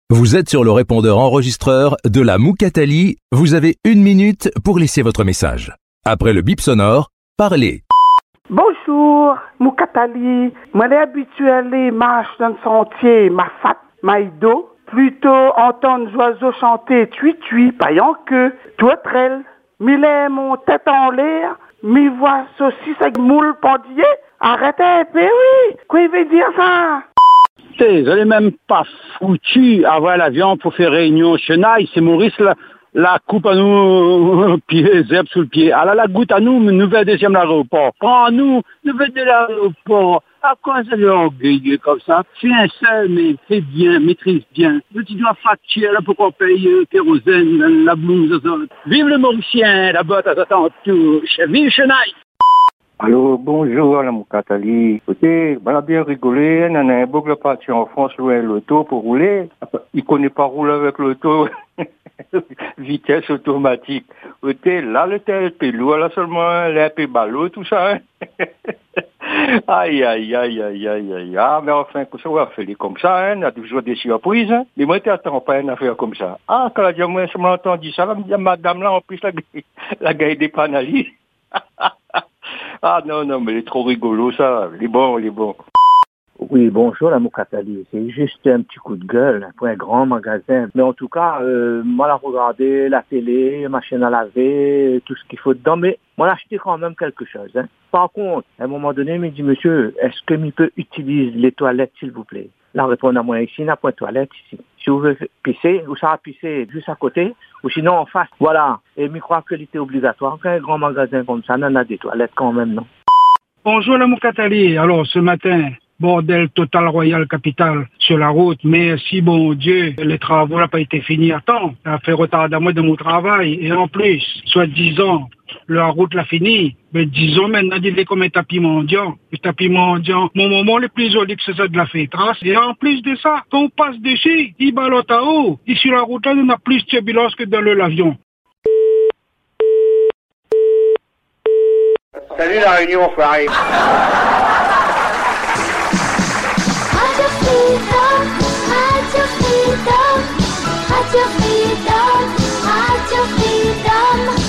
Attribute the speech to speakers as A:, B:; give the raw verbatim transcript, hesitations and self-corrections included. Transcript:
A: Vous êtes sur le répondeur enregistreur de la Moukatali. Vous avez une minute pour laisser votre message. Après le bip sonore, parlez.
B: Bonjour, Moukatali. Moi, les habitués marchent dans le sentier, ma fat, ma ido. Plutôt entendre oiseaux chanter tui-tui, paillant que touetrel. Mille mon tête en l'air, mi voix saucisse avec moule pendillé. Arrêtez, mais oui, quoi il veut dire ça?
C: Vous n'allez même pas foutu avoir l'avion pour faire réunion chenaille. C'est Maurice la, la coupe à nous, pied, zèbre sous le pied. Alors la goutte à nous, nouvelle deuxième l'aéroport. Prends nous, nouvelle de l'aéroport. À quoi ça veut orgueiller comme ça? Fais un seul, mais fais bien, maîtrise bien. Tu dois facturer là pour qu'on paye euh, kérosène, la blouse. Vive le Mauricien, la botte à sa touche. Vive chenaille!
D: Allô, bonjour, la Moukatali. Écoutez, on a bien rigolé, on a un beau le parti en France louer l'auto pour rouler. Il connaît pas rouler avec l'auto. Vitesse automatique. Écoutez, là, le tel pélo, là seulement, les peu ballot, tout ça, hein. Aïe, aïe, aïe, aïe, aïe, aïe. Ah, mais enfin, ça va faire comme ça, hein. On a toujours des surprises, hein. Mais moi, t'attends pas une affaire comme ça. Ah, quand la dit, moi, je m'ai entendu ça, là, madame, là, en plus, la, la gaille des panalis. Ah non, non, mais il est trop rigolo ça, il est bon, il est bon.
E: Oui, bonjour la Moukatali, c'est juste un petit coup de gueule pour un grand magasin. Mais en tout cas, euh, moi la regarder, la télé, machine à laver, tout ce qu'il faut dedans, mais moi l'acheter quand même quelque chose. Hein. Par contre, à un moment donné, il me dit, monsieur, est-ce que je peux utiliser les toilettes s'il vous plaît? Là, répondre à moi ici, il n'y a pas de toilette ici. Si vous voulez pisser, ou ça va pisser juste à côté, ou sinon en face. Voilà. Et je crois que c'était obligatoire. Qu'un grand magasin comme ça, on en a des toilettes quand même, non?
F: Bonjour la Moukatali. Alors, ce matin, bordel total Royal Capital sur la route. Mais si, bon Dieu, les travaux n'ont pas été finis à temps, ça a fait retard à moi de mon travail. Et en plus, soit disant, la route l'a fini. Mais disons maintenant, il est comme un tapis mendiant. Le tapis mendiant, mon moment le plus joli que c'est ça de la fêtrasse. Et en plus de ça, quand on passe dessus, il ballotte à haut. Et sur la route, là, on a plus de turbulence que dans l'avion.
G: Salut la Réunion, foiré.
H: Radio Freedom, Radio Freedom, Radio Freedom, Radio Freedom.